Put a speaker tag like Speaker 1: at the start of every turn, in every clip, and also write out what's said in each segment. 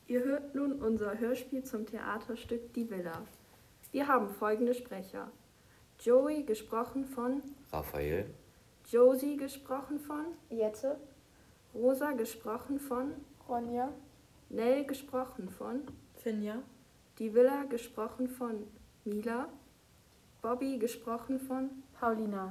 Speaker 1: Ihr hört nun unser Hörspiel zum Theaterstück Die Villa. Wir haben folgende Sprecher. Joey, gesprochen von
Speaker 2: Raphael,
Speaker 1: Josie, gesprochen von
Speaker 3: Jette,
Speaker 1: Rosa, gesprochen von
Speaker 3: Ronja,
Speaker 1: Nell, gesprochen von
Speaker 3: Finja,
Speaker 1: Die Villa, gesprochen von Mila, Bobby, gesprochen von
Speaker 3: Paulina.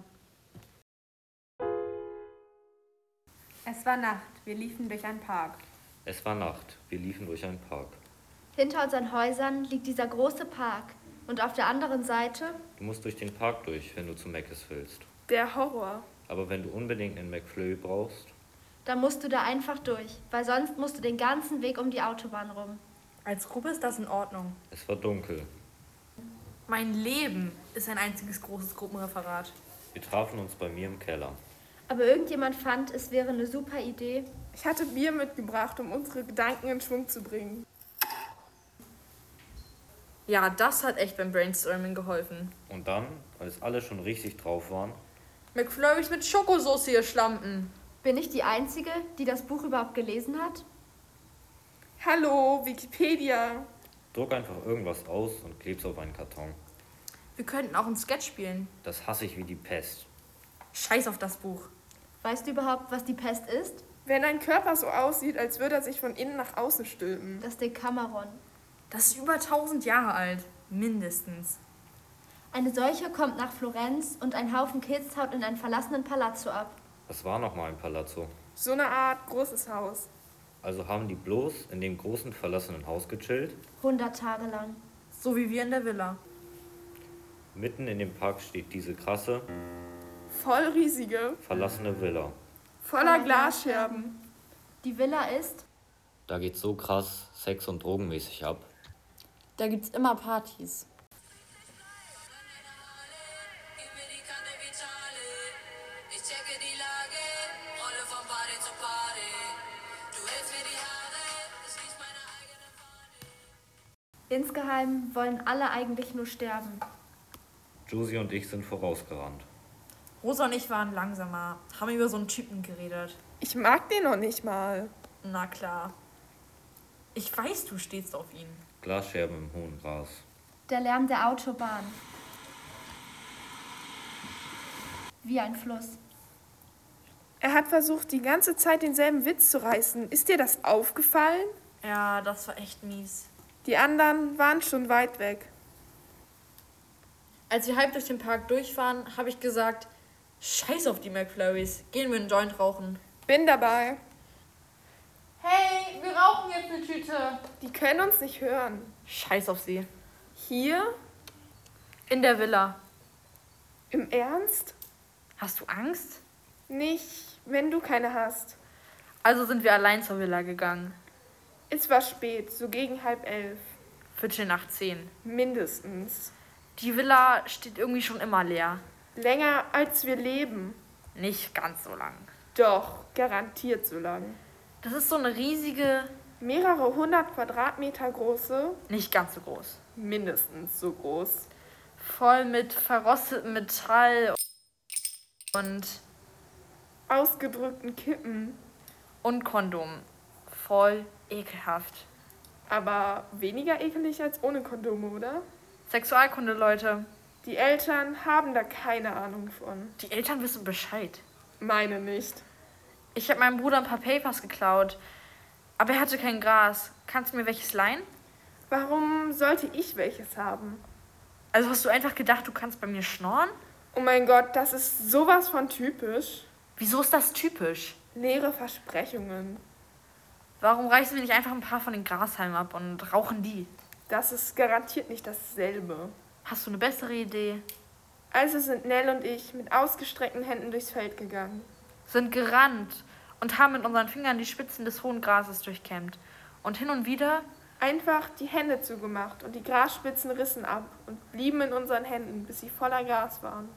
Speaker 4: Es war Nacht, wir liefen durch einen Park.
Speaker 2: es war Nacht, wir liefen durch einen Park.
Speaker 5: Hinter unseren Häusern liegt dieser große Park und auf der anderen Seite
Speaker 2: Du musst durch den Park durch, wenn du zu Mc's willst.
Speaker 3: Der Horror.
Speaker 2: Aber wenn du unbedingt einen McFlurry brauchst,
Speaker 5: dann musst du da einfach durch, weil sonst musst du den ganzen Weg um die Autobahn rum.
Speaker 6: Als Gruppe ist das in Ordnung.
Speaker 2: es war dunkel.
Speaker 6: Mein Leben ist ein einziges großes Gruppenreferat.
Speaker 2: Wir trafen uns bei mir im Keller.
Speaker 5: Aber irgendjemand fand, es wäre eine super Idee.
Speaker 3: Ich hatte Bier mitgebracht, um unsere Gedanken in Schwung zu bringen.
Speaker 6: Ja, das hat echt beim Brainstorming geholfen.
Speaker 2: Und dann, als alle schon richtig drauf waren,
Speaker 6: McFlurrys mit Schokosauce, ihr Schlampen.
Speaker 5: Bin ich die Einzige, die das Buch überhaupt gelesen hat?
Speaker 3: Hallo, Wikipedia.
Speaker 2: druck einfach irgendwas aus und kleb's auf einen Karton.
Speaker 6: Wir könnten auch ein Sketch spielen.
Speaker 2: Das hasse ich wie die Pest.
Speaker 6: Scheiß auf das Buch.
Speaker 5: Weißt du überhaupt, was die Pest ist?
Speaker 3: Wenn ein Körper so aussieht, als würde er sich von innen nach außen stülpen.
Speaker 5: Das Decameron.
Speaker 6: Das ist über 1000 Jahre alt. Mindestens.
Speaker 5: Eine Seuche kommt nach Florenz und ein Haufen Kids haut in einen verlassenen Palazzo ab.
Speaker 2: Was war nochmal ein Palazzo?
Speaker 3: So eine Art großes Haus.
Speaker 2: Also haben die bloß in dem großen verlassenen Haus gechillt?
Speaker 5: 100 Tage lang.
Speaker 6: So wie wir in der Villa.
Speaker 2: Mitten in dem Park steht diese krasse,
Speaker 3: Voll riesige,
Speaker 2: verlassene Villa.
Speaker 3: voller Glasscherben.
Speaker 5: Die Villa ist
Speaker 2: Da geht's so krass sex- und drogenmäßig ab.
Speaker 7: Da gibt's immer Partys.
Speaker 5: insgeheim wollen alle eigentlich nur sterben.
Speaker 2: Josie und ich sind vorausgerannt.
Speaker 6: Rosa und ich waren langsamer, haben über so einen Typen geredet.
Speaker 3: Ich mag den noch nicht mal.
Speaker 6: Na klar. Ich weiß, du stehst auf ihn.
Speaker 2: Glasscherben im hohen Gras.
Speaker 5: Der Lärm der Autobahn. Wie ein Fluss.
Speaker 3: Er hat versucht, die ganze Zeit denselben Witz zu reißen. Ist dir das aufgefallen?
Speaker 6: Ja, das war echt mies.
Speaker 3: Die anderen waren schon weit weg.
Speaker 6: Als wir halb durch den Park durch waren, habe ich gesagt, scheiß auf die McFlurries, gehen wir einen Joint rauchen.
Speaker 3: Bin dabei.
Speaker 7: Hey, wir rauchen jetzt eine Tüte.
Speaker 3: Die können uns nicht hören.
Speaker 6: Scheiß auf sie.
Speaker 3: Hier?
Speaker 6: In der Villa.
Speaker 3: Im Ernst?
Speaker 6: Hast du Angst?
Speaker 3: Nicht, wenn du keine hast.
Speaker 6: Also sind wir allein zur Villa gegangen.
Speaker 3: Es war spät, so gegen 10:30.
Speaker 6: 10:45.
Speaker 3: Mindestens.
Speaker 6: Die Villa steht irgendwie schon immer leer.
Speaker 3: Länger als wir leben.
Speaker 6: Nicht ganz so lang.
Speaker 3: Doch, garantiert so lang.
Speaker 6: Das ist so eine riesige,
Speaker 3: Mehrere 100 Quadratmeter große,
Speaker 6: nicht ganz so groß.
Speaker 3: mindestens so groß.
Speaker 6: Voll mit verrostetem Metall und
Speaker 3: Ausgedrückten Kippen.
Speaker 6: Kondom. Voll ekelhaft.
Speaker 3: Aber weniger ekelig als ohne Kondome, oder?
Speaker 6: Sexualkunde, Leute.
Speaker 3: Die Eltern haben da keine Ahnung von.
Speaker 6: Die Eltern wissen Bescheid.
Speaker 3: Meine nicht.
Speaker 6: Ich habe meinem Bruder ein paar Papers geklaut. Aber er hatte kein Gras. Kannst du mir welches leihen?
Speaker 3: Warum sollte ich welches haben?
Speaker 6: Also hast du einfach gedacht, du kannst bei mir schnorren?
Speaker 3: Oh mein Gott, das ist sowas von typisch.
Speaker 6: Wieso ist das typisch?
Speaker 3: Leere Versprechungen.
Speaker 6: Warum reißen wir nicht einfach ein paar von den Grashalmen ab und rauchen die?
Speaker 3: Das ist garantiert nicht dasselbe.
Speaker 6: Hast du eine bessere Idee?
Speaker 3: Also sind Nell und ich mit ausgestreckten Händen durchs Feld gegangen.
Speaker 6: Sind gerannt und haben mit unseren Fingern die Spitzen des hohen Grases durchkämmt. Und hin und wieder,
Speaker 3: Einfach die Hände zugemacht und die Grasspitzen rissen ab und blieben in unseren Händen, bis sie voller Gras waren.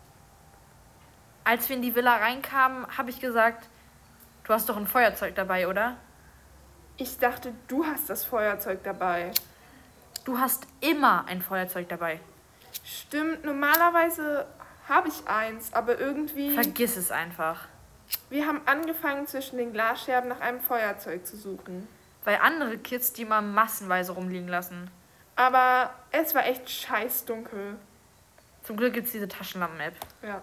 Speaker 6: als wir in die Villa reinkamen, habe ich gesagt, du hast doch ein Feuerzeug dabei, oder?
Speaker 3: Ich dachte, du hast das Feuerzeug dabei.
Speaker 6: Du hast immer ein Feuerzeug dabei.
Speaker 3: Stimmt, normalerweise habe ich eins, aber irgendwie...
Speaker 6: Vergiss es einfach.
Speaker 3: Wir haben angefangen, zwischen den Glasscherben nach einem Feuerzeug zu suchen.
Speaker 6: weil andere Kids die mal massenweise rumliegen lassen.
Speaker 3: Aber es war echt scheißdunkel.
Speaker 6: Zum Glück gibt's diese Taschenlampen-App.
Speaker 3: Ja.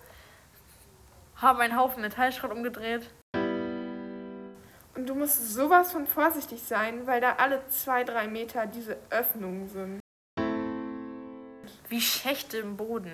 Speaker 6: Haben einen Haufen Metallschrott umgedreht.
Speaker 3: Und du musst sowas von vorsichtig sein, weil da alle 2-3 Meter diese Öffnungen sind.
Speaker 6: Wie Schächte im Boden.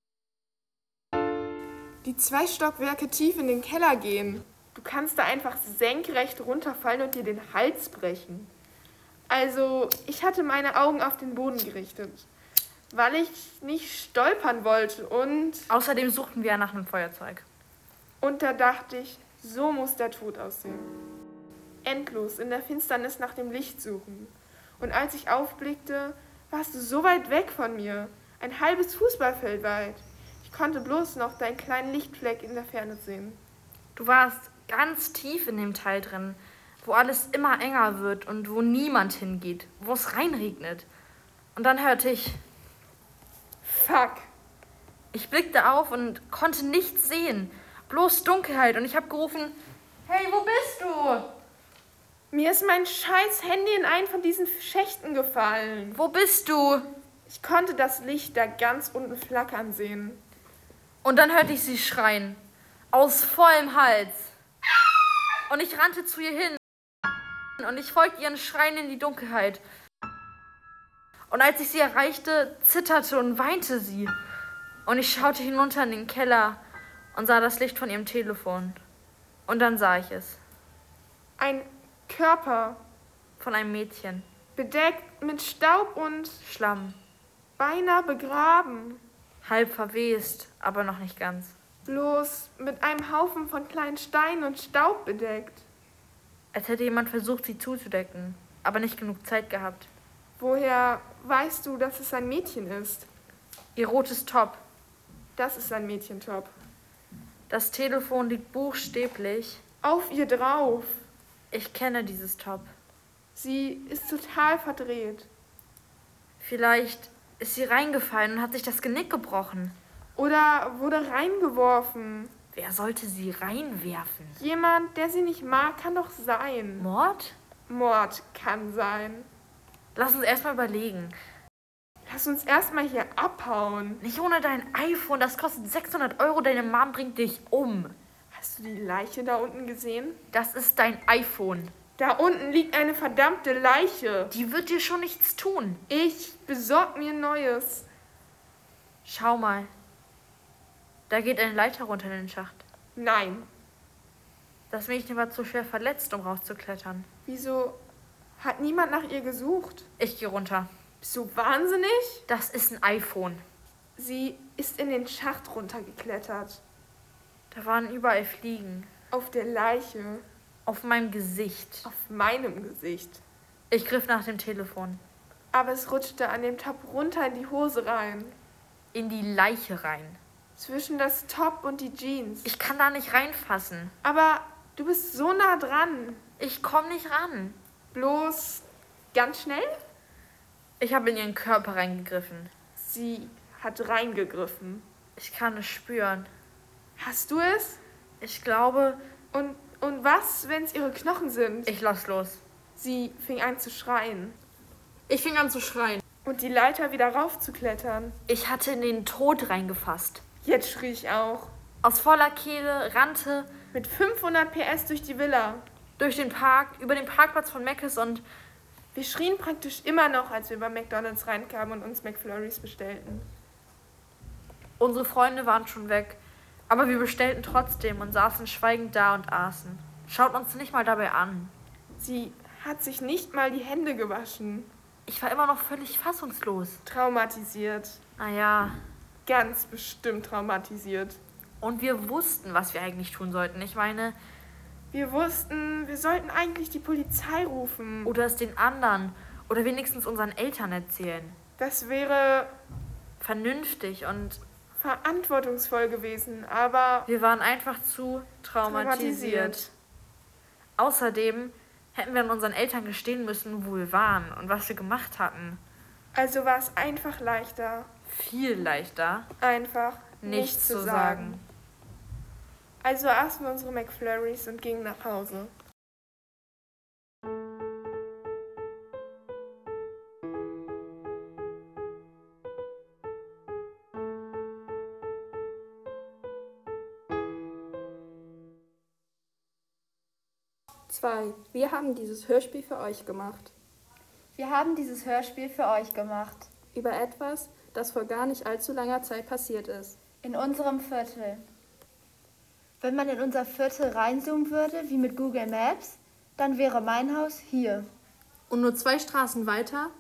Speaker 3: Die 2 Stockwerke tief in den Keller gehen. Du kannst da einfach senkrecht runterfallen und dir den Hals brechen. Also, ich hatte meine Augen auf den Boden gerichtet, weil ich nicht stolpern wollte und
Speaker 6: Außerdem suchten wir nach einem Feuerzeug.
Speaker 3: da dachte ich, so muss der Tod aussehen. Endlos in der Finsternis nach dem Licht suchen. Und als ich aufblickte, warst du so weit weg von mir, ein halbes Fußballfeld weit. Ich konnte bloß noch deinen kleinen Lichtfleck in der Ferne sehen.
Speaker 6: Du warst ganz tief in dem Teil drin, wo alles immer enger wird und wo niemand hingeht, wo es reinregnet. Und dann hörte ich,
Speaker 3: Fuck!
Speaker 6: ich blickte auf und konnte nichts sehen, bloß Dunkelheit. Und ich habe gerufen, hey, wo bist du?
Speaker 3: Mir ist mein scheiß Handy in einen von diesen Schächten gefallen.
Speaker 6: Wo bist du?
Speaker 3: Ich konnte das Licht da ganz unten flackern sehen.
Speaker 6: Und dann hörte ich sie schreien, aus vollem Hals. Und ich rannte zu ihr hin und ich folgte ihren Schreien in die Dunkelheit. Und als ich sie erreichte, zitterte und weinte sie. Und ich schaute hinunter in den Keller und sah das Licht von ihrem Telefon. Und dann sah ich es.
Speaker 3: Ein Körper,
Speaker 6: Von einem Mädchen.
Speaker 3: bedeckt mit Staub und
Speaker 6: Schlamm.
Speaker 3: beinahe begraben.
Speaker 6: Halb verwest, aber noch nicht ganz.
Speaker 3: Bloß mit einem Haufen von kleinen Steinen und Staub bedeckt.
Speaker 6: Als hätte jemand versucht, sie zuzudecken, aber nicht genug Zeit gehabt.
Speaker 3: Woher weißt du, dass es ein Mädchen ist?
Speaker 6: Ihr rotes Top.
Speaker 3: Das ist ein Mädchentop.
Speaker 6: Das Telefon liegt buchstäblich.
Speaker 3: Auf ihr drauf.
Speaker 6: Ich kenne dieses Top.
Speaker 3: Sie ist total verdreht.
Speaker 6: Vielleicht ist sie reingefallen und hat sich das Genick gebrochen.
Speaker 3: Oder wurde reingeworfen.
Speaker 6: Wer sollte sie reinwerfen?
Speaker 3: Jemand, der sie nicht mag, kann doch sein.
Speaker 6: Mord?
Speaker 3: Mord kann sein.
Speaker 6: Lass uns erstmal überlegen.
Speaker 3: Lass uns erstmal hier abhauen.
Speaker 6: Nicht ohne dein iPhone, das kostet 600 Euro, deine Mom bringt dich um.
Speaker 3: Hast du die Leiche da unten gesehen?
Speaker 6: Das ist dein iPhone.
Speaker 3: Da unten liegt eine verdammte Leiche.
Speaker 6: Die wird dir schon nichts tun.
Speaker 3: Ich besorg mir Neues.
Speaker 6: Schau mal. Da geht eine Leiter runter in den Schacht.
Speaker 3: Nein.
Speaker 6: Das Mädchen war zu schwer verletzt, um rauszuklettern.
Speaker 3: Wieso hat niemand nach ihr gesucht?
Speaker 6: Ich gehe runter.
Speaker 3: Bist du wahnsinnig?
Speaker 6: Das ist ein iPhone.
Speaker 3: Sie ist in den Schacht runtergeklettert.
Speaker 6: Da waren überall Fliegen.
Speaker 3: Auf der Leiche.
Speaker 6: Auf meinem Gesicht.
Speaker 3: Auf meinem Gesicht.
Speaker 6: Ich griff nach dem Telefon.
Speaker 3: Aber es rutschte an dem Top runter in die Hose rein.
Speaker 6: In die Leiche rein.
Speaker 3: Zwischen das Top und die Jeans.
Speaker 6: Ich kann da nicht reinfassen.
Speaker 3: Aber du bist so nah dran.
Speaker 6: Ich komme nicht ran.
Speaker 3: Bloß ganz schnell?
Speaker 6: Ich habe in ihren Körper reingegriffen.
Speaker 3: Sie hat reingegriffen.
Speaker 6: Ich kann es spüren.
Speaker 3: Hast du es?
Speaker 6: Ich glaube,
Speaker 3: Und was, wenn es ihre Knochen sind?
Speaker 6: ich lass los.
Speaker 3: Sie fing an zu schreien.
Speaker 6: Ich fing an zu schreien.
Speaker 3: Und die Leiter wieder raufzuklettern.
Speaker 6: Ich hatte in den Tod reingefasst.
Speaker 3: Jetzt schrie ich auch.
Speaker 6: Aus voller Kehle rannte
Speaker 3: Mit 500 PS durch die Villa.
Speaker 6: durch den Park, über den Parkplatz von Mc's und
Speaker 3: Wir schrien praktisch immer noch, als wir bei McDonald's reinkamen und uns McFlurries bestellten.
Speaker 6: unsere Freunde waren schon weg. Aber wir bestellten trotzdem und saßen schweigend da und aßen. Schaut uns nicht mal dabei an.
Speaker 3: Sie hat sich nicht mal die Hände gewaschen.
Speaker 6: Ich war immer noch völlig fassungslos.
Speaker 3: Traumatisiert.
Speaker 6: Naja,
Speaker 3: Ganz bestimmt traumatisiert.
Speaker 6: und wir wussten, was wir eigentlich tun sollten. Ich meine,
Speaker 3: Wir wussten, wir sollten eigentlich die Polizei rufen.
Speaker 6: oder es den anderen oder wenigstens unseren Eltern erzählen.
Speaker 3: Das wäre
Speaker 6: Vernünftig und
Speaker 3: verantwortungsvoll gewesen, aber
Speaker 6: wir waren einfach zu traumatisiert. Außerdem hätten wir an unseren Eltern gestehen müssen, wo wir waren und was wir gemacht hatten.
Speaker 3: Also war es einfach leichter,
Speaker 6: Viel leichter,
Speaker 3: einfach
Speaker 6: nichts zu sagen.
Speaker 3: Also aßen wir unsere McFlurries und gingen nach Hause.
Speaker 1: 2. Wir haben dieses Hörspiel für euch gemacht.
Speaker 5: Wir haben dieses Hörspiel für euch gemacht.
Speaker 1: Über etwas, das vor gar nicht allzu langer Zeit passiert ist.
Speaker 5: In unserem Viertel. Wenn man in unser Viertel reinzoomen würde, wie mit Google Maps, dann wäre mein Haus hier.
Speaker 7: Und nur 2 Straßen weiter?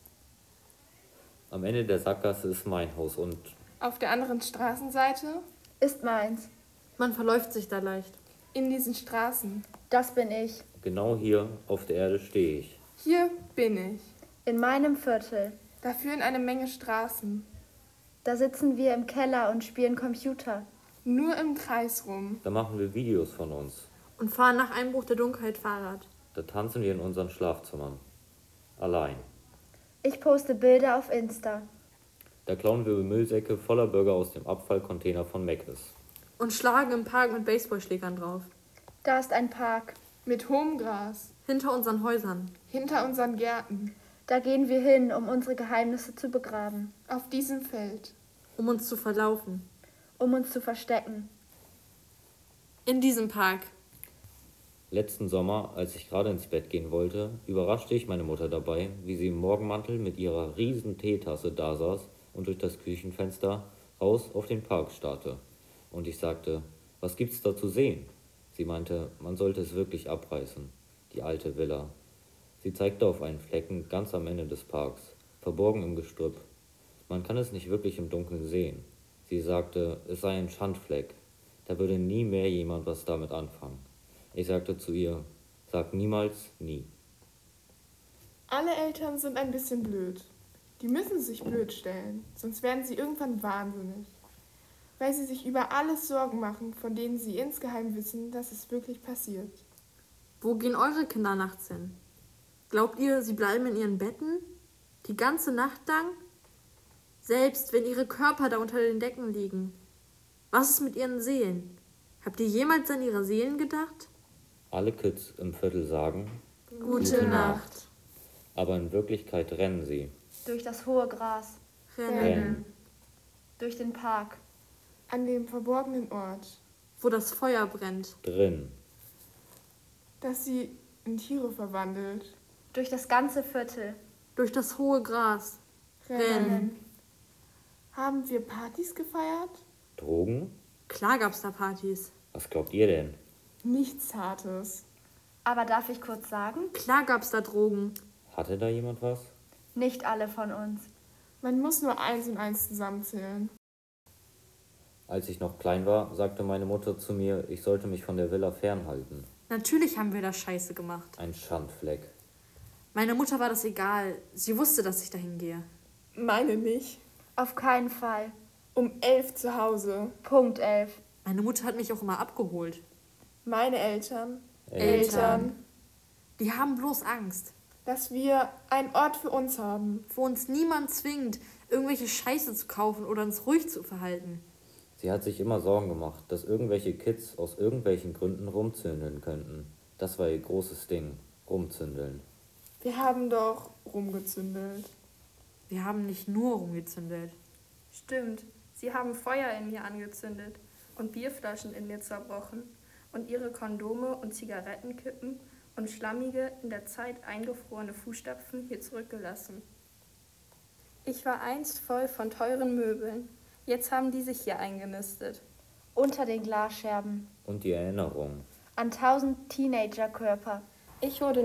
Speaker 2: Am Ende der Sackgasse ist mein Haus und
Speaker 3: Auf der anderen Straßenseite,
Speaker 5: Ist meins.
Speaker 7: Man verläuft sich da leicht.
Speaker 3: in diesen Straßen.
Speaker 5: Das bin ich.
Speaker 2: genau hier auf der Erde stehe ich.
Speaker 3: Hier bin ich.
Speaker 5: In meinem Viertel.
Speaker 3: Da führen eine Menge Straßen.
Speaker 5: Da sitzen wir im Keller und spielen Computer.
Speaker 3: Nur im Kreis rum.
Speaker 2: Da machen wir Videos von uns.
Speaker 7: Und fahren nach Einbruch der Dunkelheit Fahrrad.
Speaker 2: Da tanzen wir in unseren Schlafzimmern. Allein.
Speaker 5: Ich poste Bilder auf Insta.
Speaker 2: Da klauen wir Müllsäcke voller Burger aus dem Abfallcontainer von Mc's.
Speaker 7: Und schlagen im Park mit Baseballschlägern drauf.
Speaker 5: Da ist ein Park.
Speaker 3: Mit hohem Gras.
Speaker 7: Hinter unseren Häusern.
Speaker 3: Hinter unseren Gärten.
Speaker 5: Da gehen wir hin, um unsere Geheimnisse zu begraben.
Speaker 3: Auf diesem Feld.
Speaker 7: Um uns zu verlaufen.
Speaker 5: Um uns zu verstecken.
Speaker 7: In diesem Park.
Speaker 2: Letzten Sommer, als ich gerade ins Bett gehen wollte, überraschte ich meine Mutter dabei, wie sie im Morgenmantel mit ihrer riesen Teetasse dasaß und durch das Küchenfenster raus auf den Park starrte. Und ich sagte, was gibt's da zu sehen? Sie meinte, man sollte es wirklich abreißen, die alte Villa. Sie zeigte auf einen Flecken ganz am Ende des Parks, verborgen im Gestrüpp. Man kann es nicht wirklich im Dunkeln sehen. Sie sagte, es sei ein Schandfleck. Da würde nie mehr jemand was damit anfangen. Ich sagte zu ihr, sag niemals nie.
Speaker 3: Alle Eltern sind ein bisschen blöd. Die müssen sich blöd stellen, sonst werden sie irgendwann wahnsinnig. Weil sie sich über alles Sorgen machen, von denen sie insgeheim wissen, dass es wirklich passiert.
Speaker 7: Wo gehen eure Kinder nachts hin? Glaubt ihr, sie bleiben in ihren Betten? Die ganze Nacht lang? Selbst wenn ihre Körper da unter den Decken liegen. Was ist mit ihren Seelen? Habt ihr jemals an ihre Seelen gedacht?
Speaker 2: Alle Kids im Viertel sagen,
Speaker 7: Gute Nacht.
Speaker 2: aber in Wirklichkeit rennen sie.
Speaker 5: Durch das hohe Gras.
Speaker 2: Rennen.
Speaker 5: Durch den Park.
Speaker 3: An dem verborgenen Ort,
Speaker 7: Wo das Feuer brennt.
Speaker 2: Drin.
Speaker 3: das sie in Tiere verwandelt.
Speaker 5: Durch das ganze Viertel.
Speaker 7: Durch das hohe Gras. Rennen.
Speaker 3: Haben wir Partys gefeiert?
Speaker 2: Drogen?
Speaker 7: Klar gab's da Partys.
Speaker 2: Was glaubt ihr denn?
Speaker 3: Nichts Hartes.
Speaker 5: Aber darf ich kurz sagen?
Speaker 7: Klar gab's da Drogen.
Speaker 2: Hatte da jemand was?
Speaker 5: Nicht alle von uns.
Speaker 3: Man muss nur 1 und 1 zusammenzählen.
Speaker 2: Als ich noch klein war, sagte meine Mutter zu mir, ich sollte mich von der Villa fernhalten.
Speaker 7: Natürlich haben wir da Scheiße gemacht.
Speaker 2: Ein Schandfleck.
Speaker 7: Meiner Mutter war das egal. Sie wusste, dass ich dahin gehe.
Speaker 3: Meine nicht.
Speaker 5: Auf keinen Fall.
Speaker 3: Um 11 zu Hause.
Speaker 5: Punkt 11.
Speaker 7: Meine Mutter hat mich auch immer abgeholt.
Speaker 3: Meine Eltern.
Speaker 7: Eltern. Die haben bloß Angst.
Speaker 3: Dass wir einen Ort für uns haben.
Speaker 7: Wo uns niemand zwingt, irgendwelche Scheiße zu kaufen oder uns ruhig zu verhalten.
Speaker 2: Sie hat sich immer Sorgen gemacht, dass irgendwelche Kids aus irgendwelchen Gründen rumzündeln könnten. Das war ihr großes Ding, rumzündeln.
Speaker 3: Wir haben doch rumgezündelt.
Speaker 7: Wir haben nicht nur rumgezündelt.
Speaker 1: Stimmt, sie haben Feuer in mir angezündet und Bierflaschen in mir zerbrochen und ihre Kondome und Zigarettenkippen und schlammige, in der Zeit eingefrorene Fußstapfen hier zurückgelassen. Ich war einst voll von teuren Möbeln, jetzt haben die sich hier eingenistet.
Speaker 5: Unter den Glasscherben.
Speaker 2: Und die Erinnerung.
Speaker 5: An 1000 Teenagerkörper.
Speaker 1: Ich wurde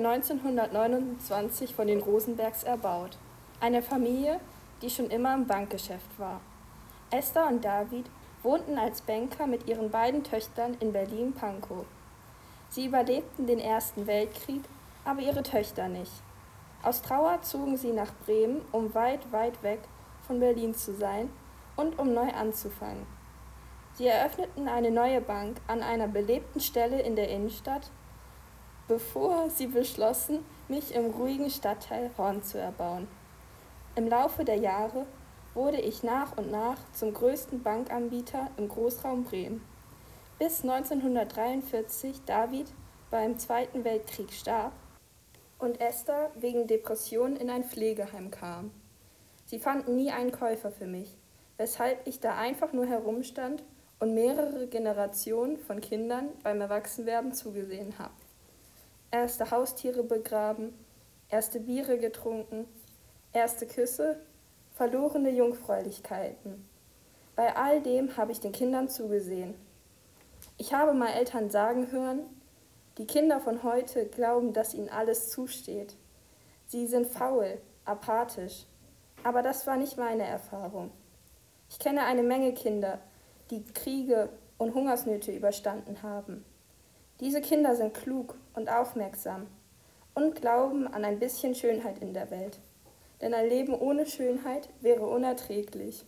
Speaker 1: 1929 von den Rosenbergs erbaut. Eine Familie, die schon immer im Bankgeschäft war. Esther und David wohnten als Banker mit ihren beiden Töchtern in Berlin-Pankow. Sie überlebten den Ersten Weltkrieg, aber ihre Töchter nicht. Aus Trauer zogen sie nach Bremen, um weit, weit weg von Berlin zu sein und um neu anzufangen. Sie eröffneten eine neue Bank an einer belebten Stelle in der Innenstadt, bevor sie beschlossen, mich im ruhigen Stadtteil Horn zu erbauen. Im Laufe der Jahre wurde ich nach und nach zum größten Bankanbieter im Großraum Bremen. Bis 1943 David beim Zweiten Weltkrieg starb und Esther wegen Depressionen in ein Pflegeheim kam. Sie fanden nie einen Käufer für mich, weshalb ich da einfach nur herumstand und mehrere Generationen von Kindern beim Erwachsenwerden zugesehen habe. erste Haustiere begraben, erste Biere getrunken, erste Küsse, verlorene Jungfräulichkeiten. Bei all dem habe ich den Kindern zugesehen. Ich habe mal Eltern sagen hören, die Kinder von heute glauben, dass ihnen alles zusteht. Sie sind faul, apathisch. Aber das war nicht meine Erfahrung. Ich kenne eine Menge Kinder, die Kriege und Hungersnöte überstanden haben. Diese Kinder sind klug und aufmerksam und glauben an ein bisschen Schönheit in der Welt. Denn ein Leben ohne Schönheit wäre unerträglich.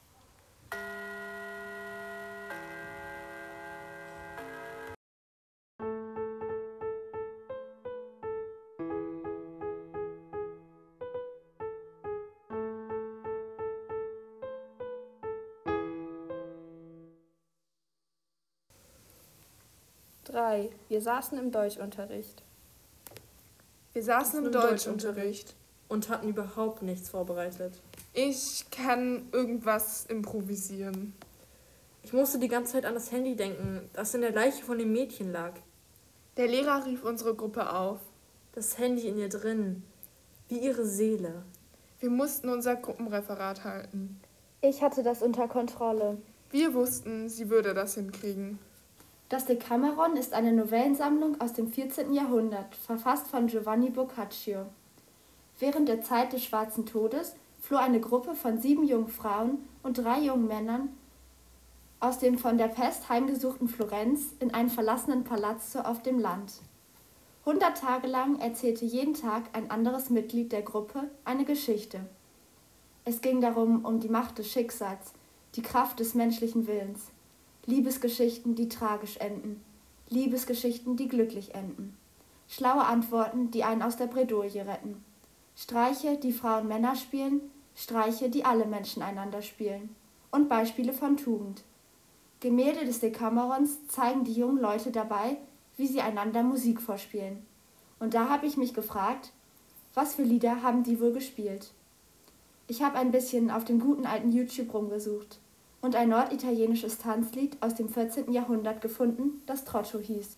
Speaker 1: Wir saßen im Deutschunterricht.
Speaker 3: Wir saßen im Deutschunterricht.
Speaker 7: Und hatten überhaupt nichts vorbereitet.
Speaker 3: Ich kann irgendwas improvisieren.
Speaker 7: Ich musste die ganze Zeit an das Handy denken, das in der Leiche von dem Mädchen lag.
Speaker 3: Der Lehrer rief unsere Gruppe auf.
Speaker 7: Das Handy in ihr drin, wie ihre Seele.
Speaker 3: Wir mussten unser Gruppenreferat halten.
Speaker 5: Ich hatte das unter Kontrolle.
Speaker 3: Wir wussten, sie würde das hinkriegen.
Speaker 5: Das Decameron ist eine Novellensammlung aus dem 14. Jahrhundert, verfasst von Giovanni Boccaccio. Während der Zeit des Schwarzen Todes floh eine Gruppe von 7 jungen Frauen und 3 jungen Männern aus dem von der Pest heimgesuchten Florenz in einen verlassenen Palazzo auf dem Land. 100 Tage lang erzählte jeden Tag ein anderes Mitglied der Gruppe eine Geschichte. Es ging darum um die Macht des Schicksals, die Kraft des menschlichen Willens. Liebesgeschichten, die tragisch enden. Liebesgeschichten, die glücklich enden. Schlaue Antworten, die einen aus der Bredouille retten. Streiche, die Frauen Männer spielen. Streiche, die alle Menschen einander spielen. Und Beispiele von Tugend. Gemälde des Decamerons zeigen die jungen Leute dabei, wie sie einander Musik vorspielen. Und da habe ich mich gefragt, was für Lieder haben die wohl gespielt? Ich habe ein bisschen auf dem guten alten YouTube rumgesucht und ein norditalienisches Tanzlied aus dem 14. Jahrhundert gefunden, das Trotto hieß.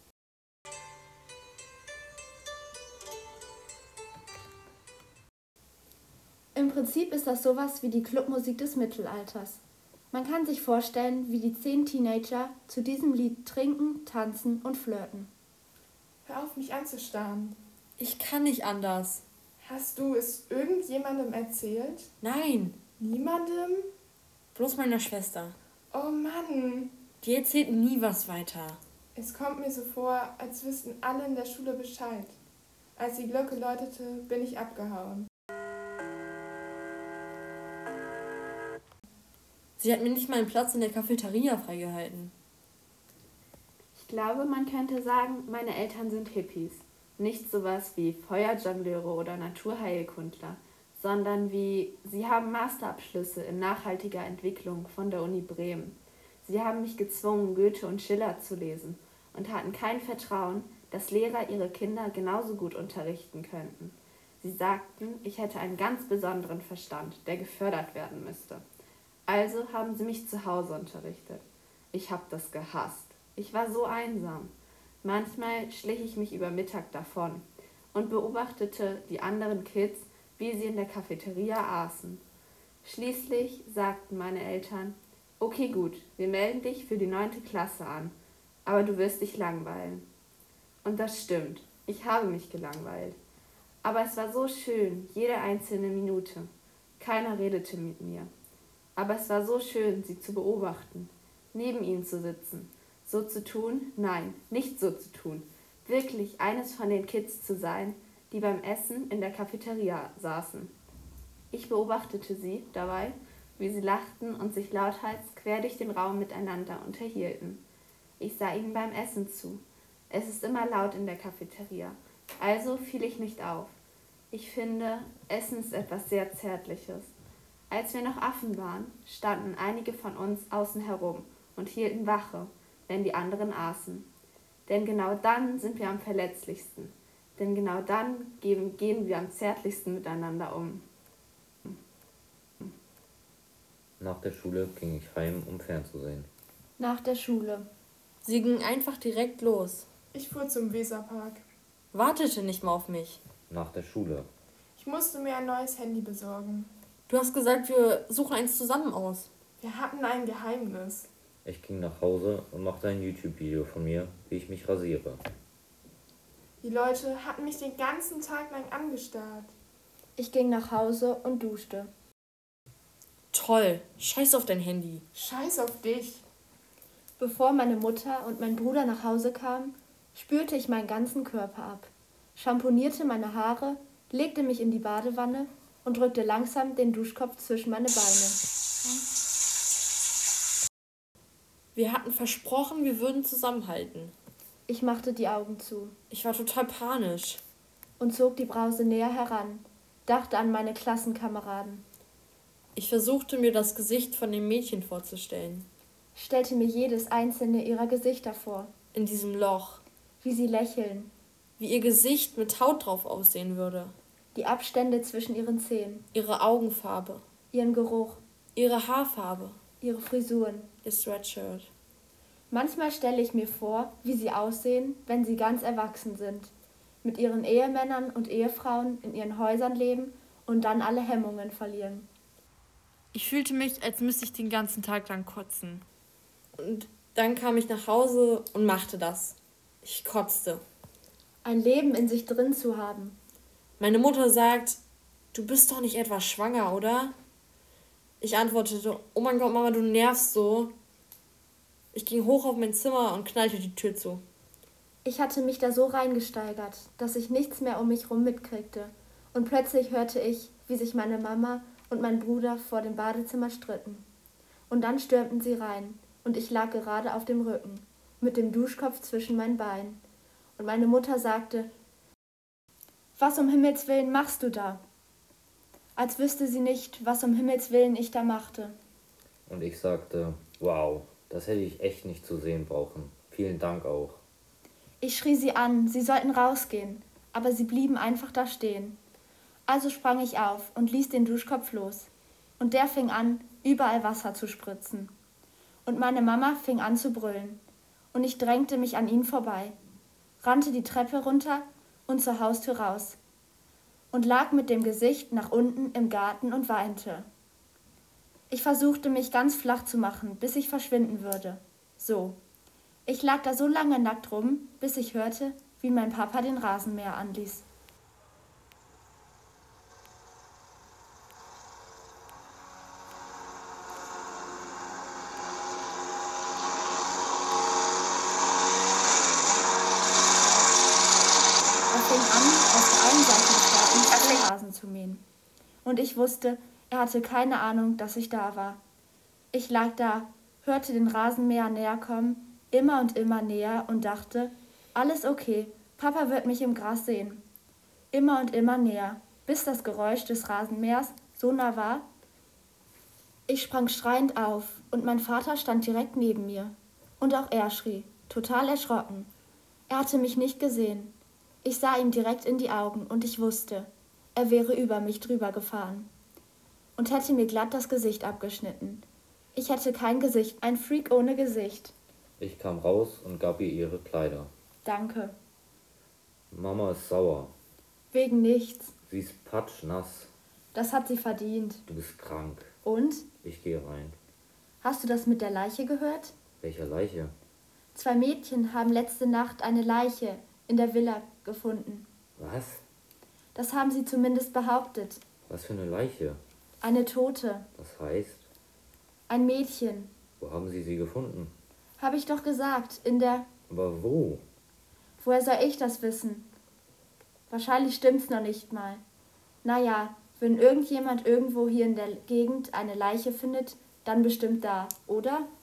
Speaker 5: Im Prinzip ist das sowas wie die Clubmusik des Mittelalters. Man kann sich vorstellen, wie die 10 Teenager zu diesem Lied trinken, tanzen und flirten.
Speaker 3: Hör auf, mich anzustarren.
Speaker 7: Ich kann nicht anders.
Speaker 3: Hast du es irgendjemandem erzählt?
Speaker 7: Nein,
Speaker 3: Niemandem?
Speaker 7: bloß meiner Schwester.
Speaker 3: Oh Mann.
Speaker 7: Die erzählt nie was weiter.
Speaker 3: Es kommt mir so vor, als wüssten alle in der Schule Bescheid. Als die Glocke läutete, bin ich abgehauen.
Speaker 7: Sie hat mir nicht mal einen Platz in der Cafeteria freigehalten.
Speaker 8: Ich glaube, man könnte sagen, meine Eltern sind Hippies. Nicht sowas wie Feuerjongleure oder Naturheilkundler, sondern wie, sie haben Masterabschlüsse in nachhaltiger Entwicklung von der Uni Bremen. Sie haben mich gezwungen, Goethe und Schiller zu lesen und hatten kein Vertrauen, dass Lehrer ihre Kinder genauso gut unterrichten könnten. Sie sagten, ich hätte einen ganz besonderen Verstand, der gefördert werden müsste. Also haben sie mich zu Hause unterrichtet. Ich habe das gehasst. Ich war so einsam. Manchmal schlich ich mich über Mittag davon und beobachtete die anderen Kids, wie sie in der Cafeteria aßen. Schließlich sagten meine Eltern, okay gut, wir melden dich für die 9. Klasse an, aber du wirst dich langweilen. Und das stimmt, ich habe mich gelangweilt. Aber es war so schön, jede einzelne Minute. Keiner redete mit mir. Aber es war so schön, sie zu beobachten, neben ihnen zu sitzen, so zu tun, nein, nicht so zu tun, wirklich eines von den Kids zu sein, die beim Essen in der Cafeteria saßen. Ich beobachtete sie dabei, wie sie lachten und sich lauthals quer durch den Raum miteinander unterhielten. Ich sah ihnen beim Essen zu. Es ist immer laut in der Cafeteria, also fiel ich nicht auf. Ich finde, Essen ist etwas sehr Zärtliches. Als wir noch Affen waren, standen einige von uns außen herum und hielten Wache, wenn die anderen aßen. Denn genau dann sind wir am verletzlichsten. Denn genau dann gehen wir am zärtlichsten miteinander um.
Speaker 2: Nach der Schule ging ich heim, um fernzusehen.
Speaker 5: Nach der Schule.
Speaker 7: Sie ging einfach direkt los.
Speaker 3: Ich fuhr zum Weserpark.
Speaker 7: wartete nicht mal auf mich.
Speaker 2: Nach der Schule.
Speaker 3: Ich musste mir ein neues Handy besorgen.
Speaker 7: Du hast gesagt, wir suchen eins zusammen aus.
Speaker 3: Wir hatten ein Geheimnis.
Speaker 2: Ich ging nach Hause und machte ein YouTube-Video von mir, wie ich mich rasiere.
Speaker 3: Die Leute hatten mich den ganzen Tag lang angestarrt.
Speaker 5: Ich ging nach Hause und duschte.
Speaker 7: Toll, scheiß auf dein Handy.
Speaker 3: Scheiß auf dich.
Speaker 5: Bevor meine Mutter und mein Bruder nach Hause kamen, spülte ich meinen ganzen Körper ab, schamponierte meine Haare, legte mich in die Badewanne und drückte langsam den Duschkopf zwischen meine Beine.
Speaker 7: Wir hatten versprochen, wir würden zusammenhalten.
Speaker 5: Ich machte die Augen zu
Speaker 7: Ich war total panisch.
Speaker 5: und zog die Brause näher heran, dachte an meine Klassenkameraden,
Speaker 7: Ich versuchte mir das Gesicht von dem Mädchen vorzustellen.
Speaker 5: stellte mir jedes einzelne ihrer Gesichter vor,
Speaker 7: In diesem Loch.
Speaker 5: wie sie lächeln,
Speaker 7: Wie ihr Gesicht mit Haut drauf aussehen würde.
Speaker 5: die Abstände zwischen ihren Zähnen,
Speaker 7: Ihre Augenfarbe.
Speaker 5: ihren Geruch,
Speaker 7: Ihre Haarfarbe.
Speaker 5: ihre Frisuren.
Speaker 7: Ihr Sweatshirt.
Speaker 5: Manchmal stelle ich mir vor, wie sie aussehen, wenn sie ganz erwachsen sind, mit ihren Ehemännern und Ehefrauen in ihren Häusern leben und dann alle Hemmungen verlieren.
Speaker 7: Ich fühlte mich, als müsste ich den ganzen Tag lang kotzen. Und dann kam ich nach Hause und machte das. Ich kotzte.
Speaker 5: Ein Leben in sich drin zu haben.
Speaker 7: Meine Mutter sagt, du bist doch nicht etwa schwanger, oder? Ich antwortete, oh mein Gott, Mama, du nervst so. Ich ging hoch auf mein Zimmer und knallte die Tür zu.
Speaker 5: Ich hatte mich da so reingesteigert, dass ich nichts mehr um mich rum mitkriegte. Und plötzlich hörte ich, wie sich meine Mama und mein Bruder vor dem Badezimmer stritten. Und dann stürmten sie rein, und ich lag gerade auf dem Rücken, mit dem Duschkopf zwischen meinen Beinen. Und meine Mutter sagte, was um Himmels Willen machst du da? Als wüsste sie nicht, was um Himmels Willen ich da machte.
Speaker 2: Und ich sagte, wow, das hätte ich echt nicht zu sehen brauchen. Vielen Dank auch.
Speaker 5: Ich schrie sie an, sie sollten rausgehen, aber sie blieben einfach da stehen. Also sprang ich auf und ließ den Duschkopf los. Und der fing an, überall Wasser zu spritzen. Und meine Mama fing an zu brüllen. Und ich drängte mich an ihnen vorbei, rannte die Treppe runter und zur Haustür raus. Und lag mit dem Gesicht nach unten im Garten und weinte. Ich versuchte, mich ganz flach zu machen, bis ich verschwinden würde. So. Ich lag da so lange nackt rum, bis ich hörte, wie mein Papa den Rasenmäher anließ. Er fing an, auf der einen Seite des Gartens den Rasen zu mähen. Und ich wusste, er hatte keine Ahnung, dass ich da war. Ich lag da, hörte den Rasenmäher näher kommen, immer und immer näher und dachte, alles okay, Papa wird mich im Gras sehen. Immer und immer näher, bis das Geräusch des Rasenmähers so nah war. Ich sprang schreiend auf und mein Vater stand direkt neben mir. Und auch er schrie, total erschrocken. Er hatte mich nicht gesehen. Ich sah ihm direkt in die Augen und ich wusste, er wäre über mich drüber gefahren und hätte mir glatt das Gesicht abgeschnitten. Ich hätte kein Gesicht, ein Freak ohne Gesicht.
Speaker 2: Ich kam raus und gab ihr ihre Kleider.
Speaker 5: Danke.
Speaker 2: Mama ist sauer.
Speaker 5: Wegen nichts.
Speaker 2: Sie ist patschnass.
Speaker 5: Das hat sie verdient.
Speaker 2: Du bist krank.
Speaker 5: Und?
Speaker 2: Ich gehe rein.
Speaker 5: Hast du das mit der Leiche gehört?
Speaker 2: Welcher Leiche?
Speaker 5: 2 Mädchen haben letzte Nacht eine Leiche in der Villa gefunden.
Speaker 2: Was?
Speaker 5: Das haben sie zumindest behauptet.
Speaker 2: Was für eine Leiche?
Speaker 5: Eine Tote.
Speaker 2: Das heißt,
Speaker 5: Ein Mädchen.
Speaker 2: wo haben Sie sie gefunden?
Speaker 5: Habe ich doch gesagt, in der...
Speaker 2: Aber wo?
Speaker 5: Woher soll ich das wissen? Wahrscheinlich stimmt's noch nicht mal. Naja, wenn irgendjemand irgendwo hier in der Gegend eine Leiche findet, dann bestimmt da, oder?